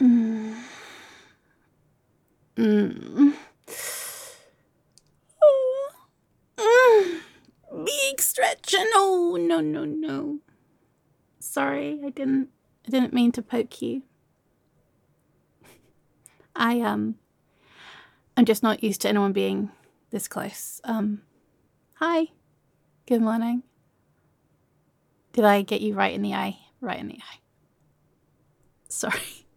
Mm. Mm. Big stretch. No. Sorry, I didn't mean to poke you. I'm just not used to anyone being this close. Hi. Good morning. Did I get you right in the eye? Right in the eye. Sorry.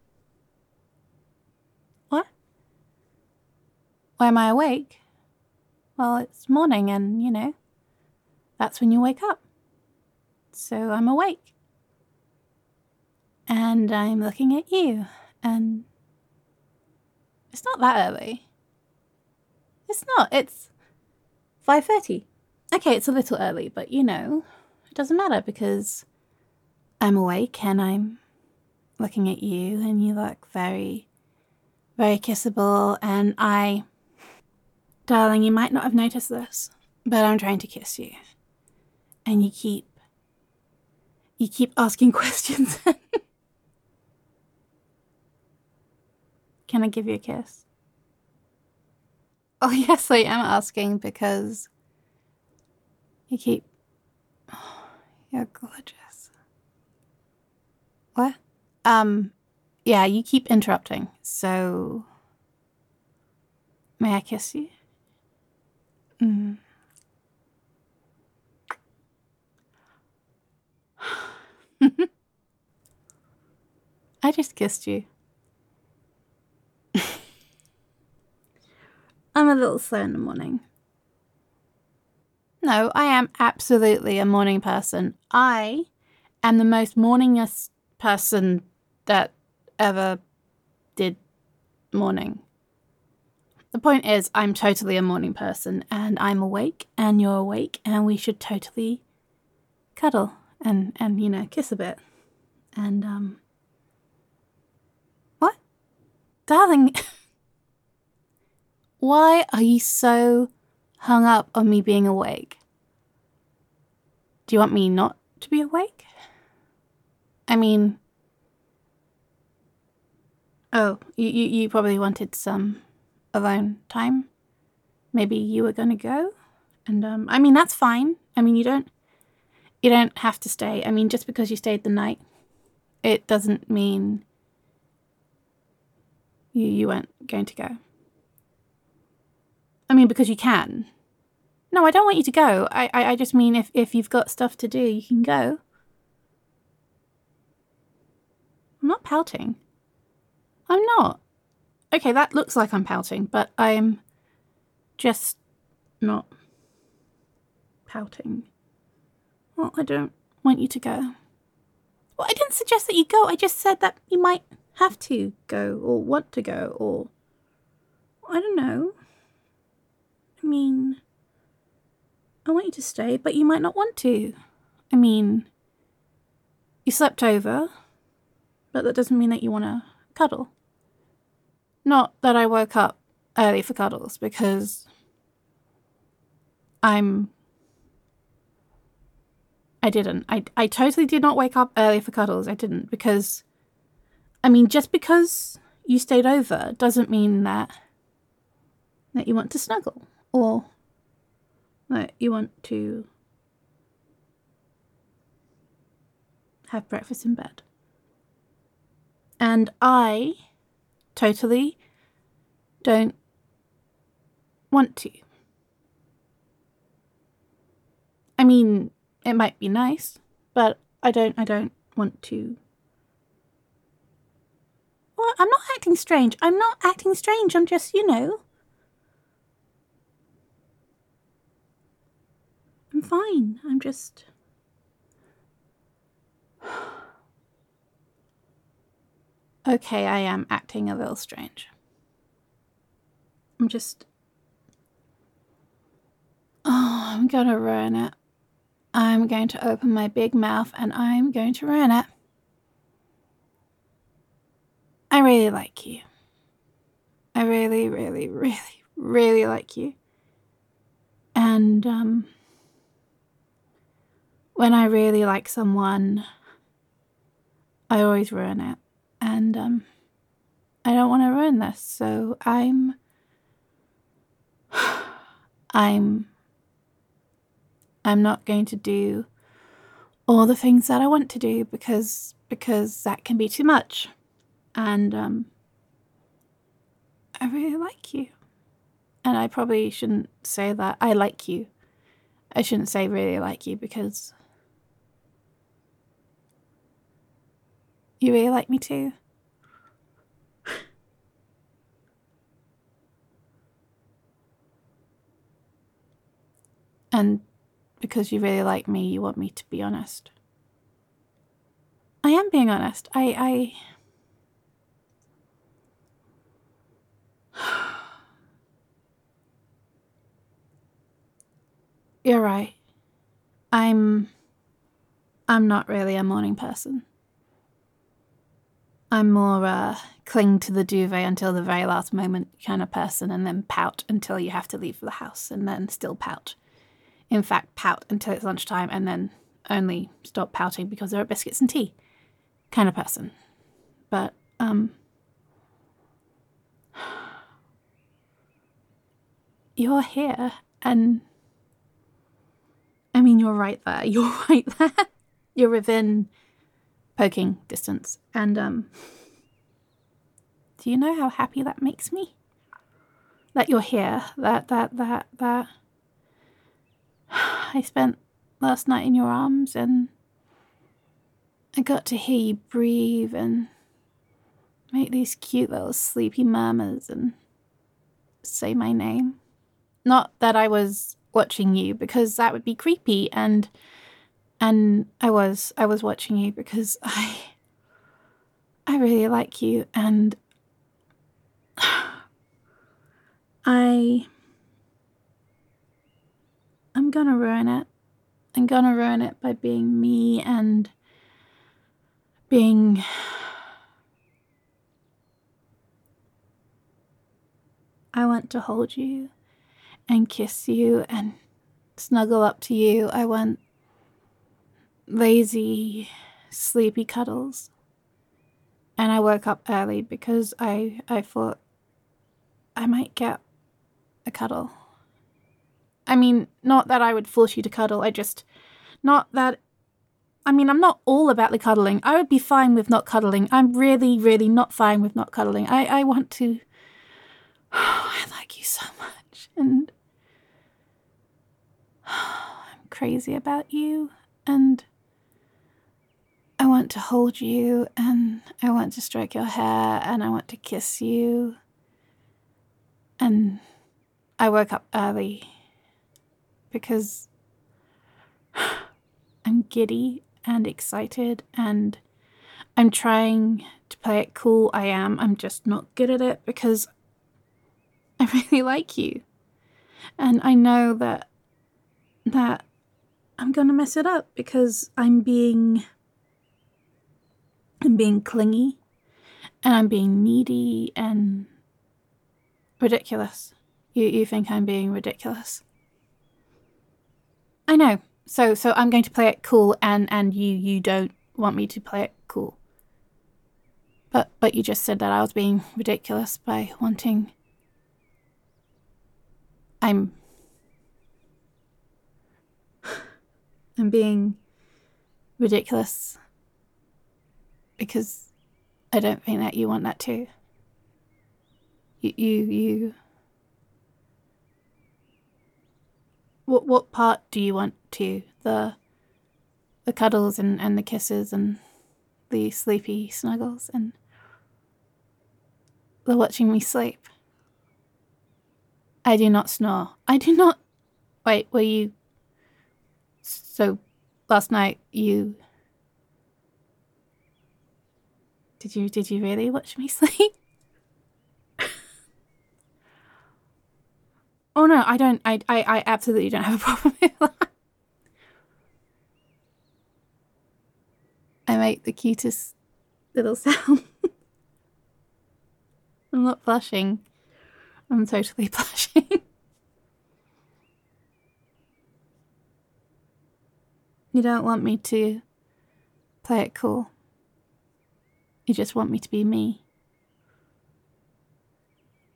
What? Why am I awake? Well, it's morning and, that's when you wake up. So I'm awake. And I'm looking at you. And it's not that early. It's not. It's 5:30. Okay, it's a little early, but it doesn't matter because I'm awake and I'm looking at you and you look very, very kissable. And darling, you might not have noticed this, but I'm trying to kiss you. And you keep asking questions. Can I give you a kiss? Oh, yes, I am asking because you keep... Oh, you're gorgeous. What? Yeah, you keep interrupting, so... May I kiss you? Mm. I just kissed you. I'm a little slow in the morning. No, I am absolutely a morning person. I am the most morningest person that ever did morning. The point is, I'm totally a morning person, and I'm awake, and you're awake, and we should totally cuddle and kiss a bit. And, what? Darling, why are you so hung up on me being awake? Do you want me not to be awake? I mean... Oh, you probably wanted some alone time. Maybe you were going to go? And, I mean, that's fine. I mean, you don't have to stay. I mean, just because you stayed the night, it doesn't mean you weren't going to go. I mean, because you can. No, I don't want you to go. I just mean if you've got stuff to do, you can go. I'm not pouting. I'm not. Okay, that looks like I'm pouting, but I'm just not pouting. Well, I don't want you to go. Well, I didn't suggest that you go. I just said that you might have to go or want to go or... I don't know. I mean, I want you to stay, but you might not want to. I mean, you slept over, but that doesn't mean that you want to cuddle. Not that I woke up early for cuddles, because I didn't. I totally did not wake up early for cuddles. I didn't, because, I mean, just because you stayed over doesn't mean that you want to snuggle or that you want to have breakfast in bed. And I totally don't want to. I mean, it might be nice, but I don't want to. Well, I'm not acting strange. I'm just, I'm fine. I'm just... Okay, I am acting a little strange. I'm just... Oh, I'm gonna ruin it. I'm going to open my big mouth and I'm going to ruin it. I really like you. I really, really, really, really like you. And, when I really like someone, I always ruin it. And, I don't want to ruin this, so I'm not going to do all the things that I want to do because that can be too much. And I really like you. And I probably shouldn't say that. I like you. I shouldn't say really like you because you really like me too. And because you really like me, you want me to be honest. I am being honest. You're right. I'm not really a morning person. I'm more cling to the duvet until the very last moment kind of person, and then pout until you have to leave the house, and then still pout. In fact, pout until it's lunchtime, and then only stop pouting because there are biscuits and tea kind of person. But, you're here, and I mean, you're right there. You're right there. You're within poking distance. And, do you know how happy that makes me? That you're here. That I spent last night in your arms and I got to hear you breathe and make these cute little sleepy murmurs and say my name. Not that I was watching you because that would be creepy, and I was watching you because I really like you, and I'm gonna ruin it. I'm gonna ruin it by being me and being I want to hold you and kiss you and snuggle up to you. I want lazy, sleepy cuddles. And I woke up early because I thought I might get a cuddle. I mean, not that I would force you to cuddle, I'm not all about the cuddling. I would be fine with not cuddling. I'm really, really not fine with not cuddling. I want to... I like you so much, and I'm crazy about you, and I want to hold you, and I want to stroke your hair, and I want to kiss you. And I woke up early because I'm giddy and excited, and I'm trying to play it cool. I'm just not good at it because I really like you. And I know that I'm gonna mess it up because I'm being clingy, and I'm being needy and ridiculous. You think I'm being ridiculous? I know. So I'm going to play it cool, and you don't want me to play it cool. But you just said that I was being ridiculous by wanting... I'm being ridiculous because I don't think that you want that too. You What part do you want to? The cuddles and the kisses and the sleepy snuggles and the watching me sleep? I do not snore. I do not... Wait, were you... So, last night you... Did you really watch me sleep? Oh no, I don't... I absolutely don't have a problem with that. I make the cutest little sound. I'm not blushing. I'm totally blushing. You don't want me to play it cool. You just want me to be me.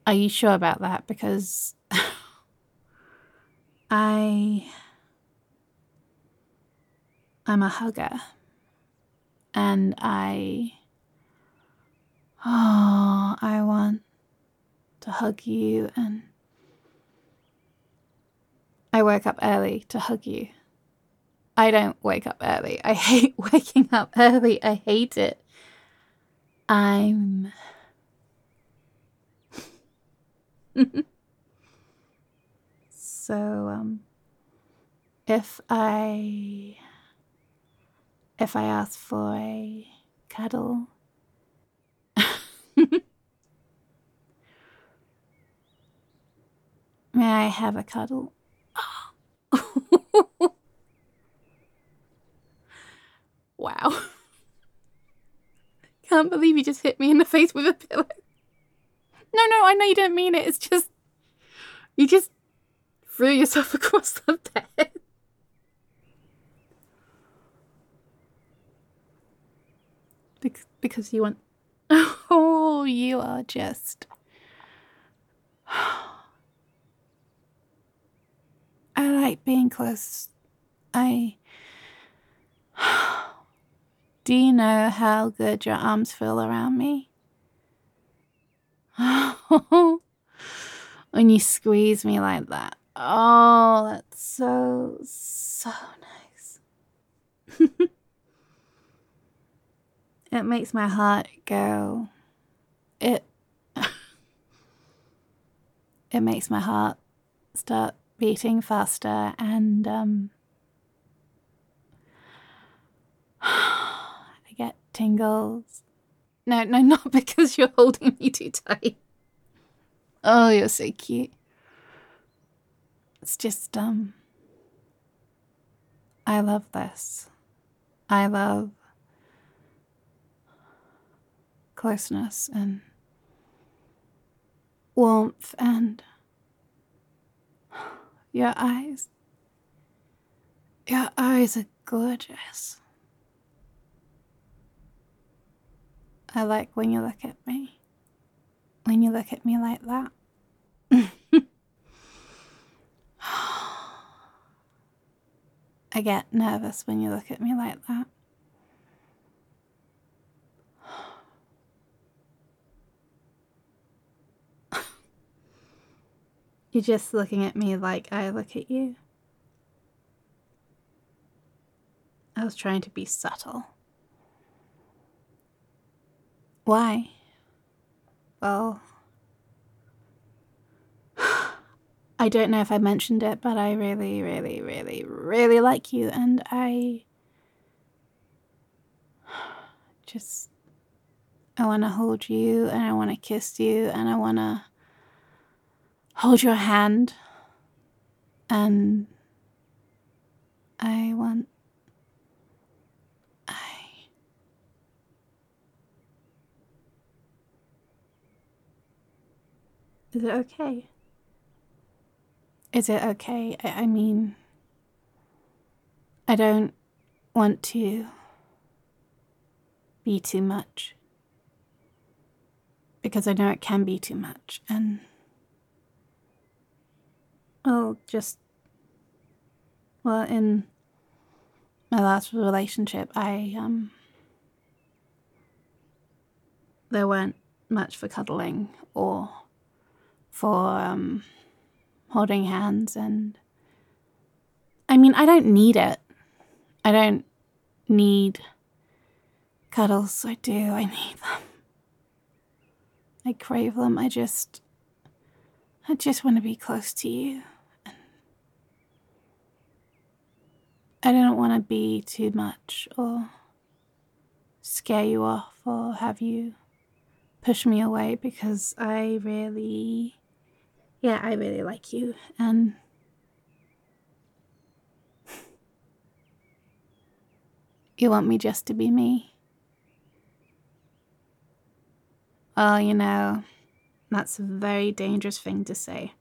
Are you sure about that? Because I'm a hugger, and I want to hug you, and I woke up early to hug you. I don't wake up early. I hate waking up early. I hate it. So, if I ask for a cuddle, may I have a cuddle? Wow. Can't believe you just hit me in the face with a pillow. No, I know you didn't mean it. It's just, you just threw yourself across the bed. Because you want... Oh, you are just... I like being close. Do you know how good your arms feel around me? When you squeeze me like that. Oh, that's so nice. It makes my heart go. It makes my heart start beating faster, and I get tingles. No, not because you're holding me too tight. Oh, you're so cute. It's just, I love this. I love closeness and warmth, and your eyes. Your eyes are gorgeous. I like when you look at me. When you look at me like that. I get nervous when you look at me like that. You're just looking at me like I look at you. I was trying to be subtle. Why? Well, I don't know if I mentioned it, but I really, really, really, really like you, and I want to hold you, and I want to kiss you, and I want to hold your hand, and Is it okay? Is it okay? I mean, I don't want to be too much, because I know it can be too much, and in my last relationship, there weren't much for cuddling or for holding hands, and I mean, I don't need it. I don't need cuddles. I do. I need them. I crave them. I just want to be close to you. And I don't want to be too much or scare you off or have you push me away, because I really like you, and you want me just to be me. Well, you know, that's a very dangerous thing to say.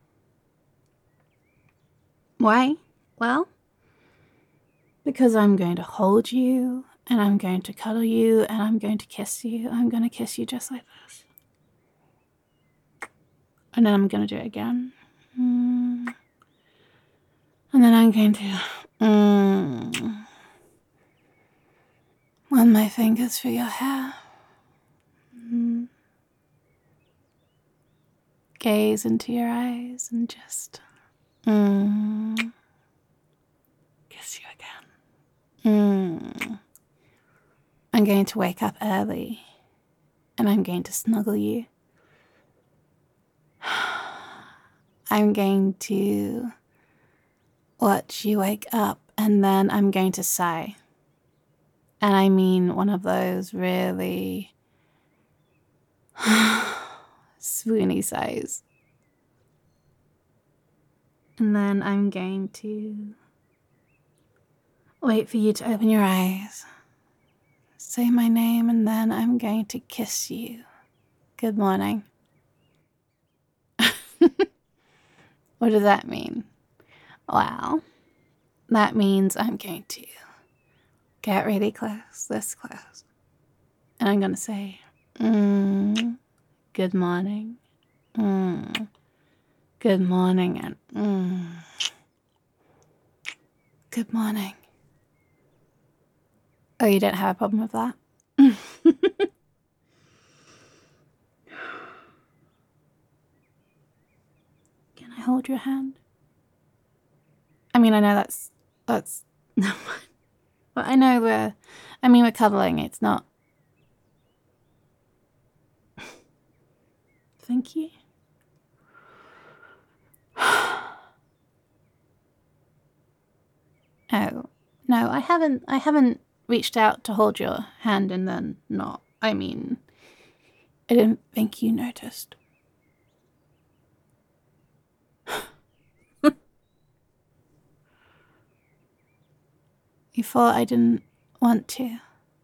Why? Well, because I'm going to hold you, and I'm going to cuddle you, and I'm going to kiss you. I'm going to kiss you just like this. And then I'm going to do it again. And then I'm going to run my fingers through your hair. Gaze into your eyes and just kiss you again. I'm going to wake up early and I'm going to snuggle you. I'm going to watch you wake up and then I'm going to sigh. And I mean one of those really swoony sighs. And then I'm going to wait for you to open your eyes. Say my name and then I'm going to kiss you. Good morning. What does that mean? Well, that means I'm going to get really close, this close. And I'm going to say, good morning. Good morning and good morning. Oh, you don't have a problem with that? Can I hold your hand? I mean, I know that's no. But I know we're cuddling. It's not. Thank you. Oh, no, I haven't reached out to hold your hand and then not. I mean, I didn't think you noticed. You thought I didn't want to.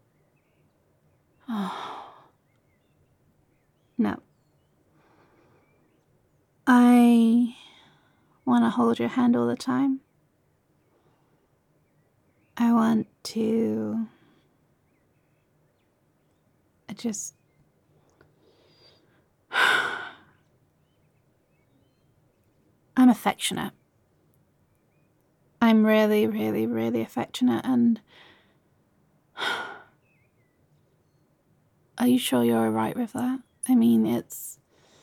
Oh. No. I want to hold your hand all the time. I want to. I'm affectionate. I'm really, really, really affectionate and are you sure you're alright with that? I mean, it's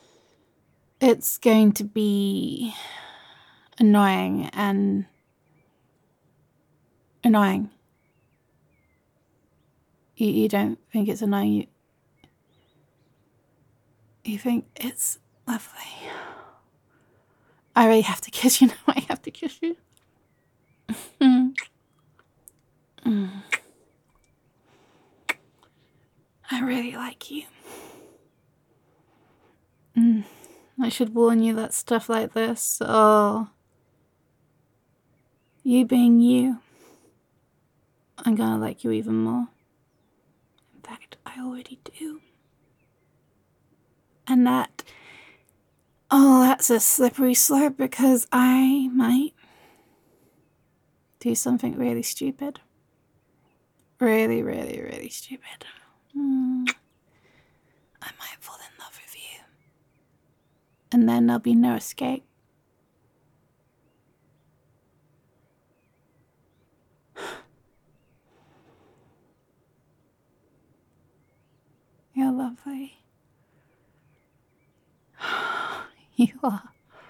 going to be annoying and annoying. You don't think it's annoying? You think it's lovely? I really have to kiss you now. I have to kiss you. I really like you. I should warn you that stuff like this, you being you, I'm gonna like you even more. In fact, I already do. And that's a slippery slope because I might do something really stupid. Really, really, really stupid. I might fall in love with you. And then there'll be no escape. You're lovely. You are.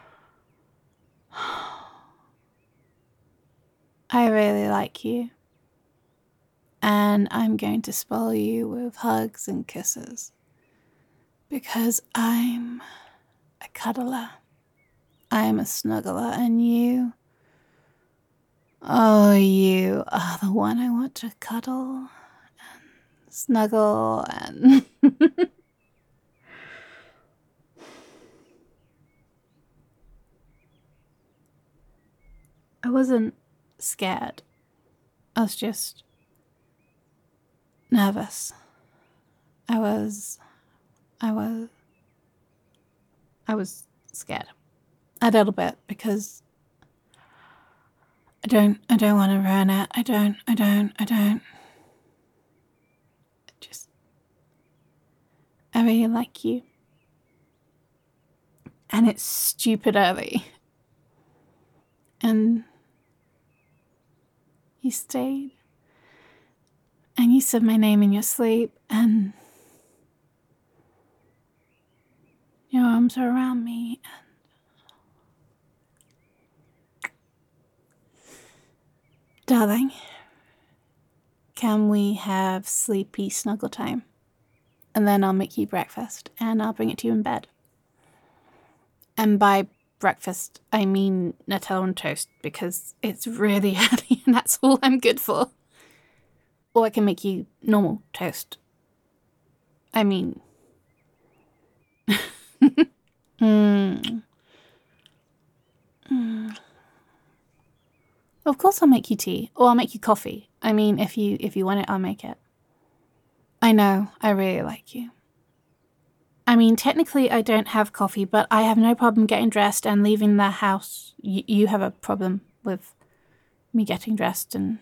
I really like you. And I'm going to spoil you with hugs and kisses. Because I'm a cuddler. I'm a snuggler. And you you are the one I want to cuddle and snuggle and... I wasn't scared. I was just nervous. I was scared. A little bit because I don't want to ruin it. I don't. I really like you. and it's stupid early. And you stayed. And you said my name in your sleep, and your arms are around me. Darling, can we have sleepy snuggle time? And then I'll make you breakfast, and I'll bring it to you in bed. And by breakfast, I mean Nutella on toast, because it's really early and that's all I'm good for. Or I can make you normal toast. I mean... Of course I'll make you tea, or I'll make you coffee. I mean, if you want it, I'll make it. I know, I really like you. I mean, technically I don't have coffee, but I have no problem getting dressed and leaving the house. You have a problem with me getting dressed, and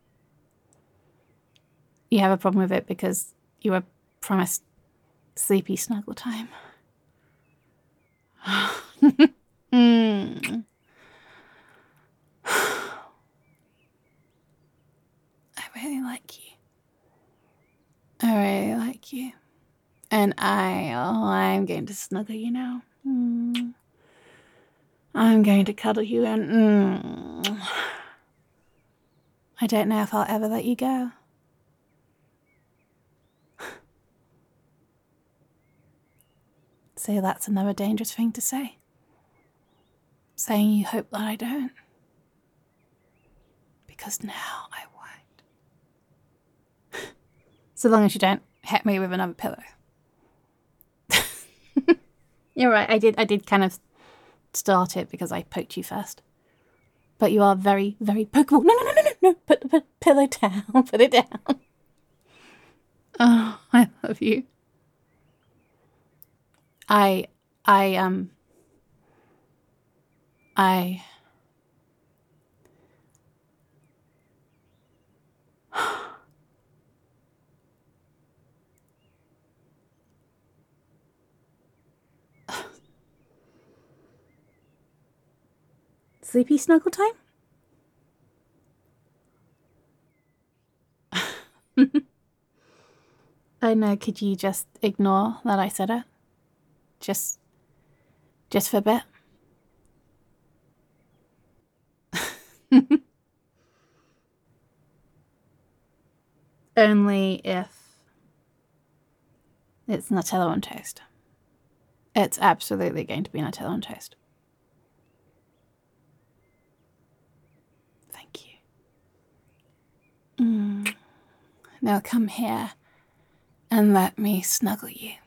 you have a problem with it because you were promised sleepy snuggle time. I really like you. I really like you. And I'm going to snuggle you now. I'm going to cuddle you and I don't know if I'll ever let you go. See, that's another dangerous thing to say. Saying you hope that I don't. Because now I won't. So long as you don't hit me with another pillow. You're right, I did kind of start it because I poked you first. But you are very, very pokeable. No. Put the pillow down. Put it down. Oh, I love you. I Sleepy snuggle time? I know, could you just ignore that I said it? Just for a bit? Only if it's Nutella on toast. It's absolutely going to be Nutella on toast. Thank you. Now come here and let me snuggle you.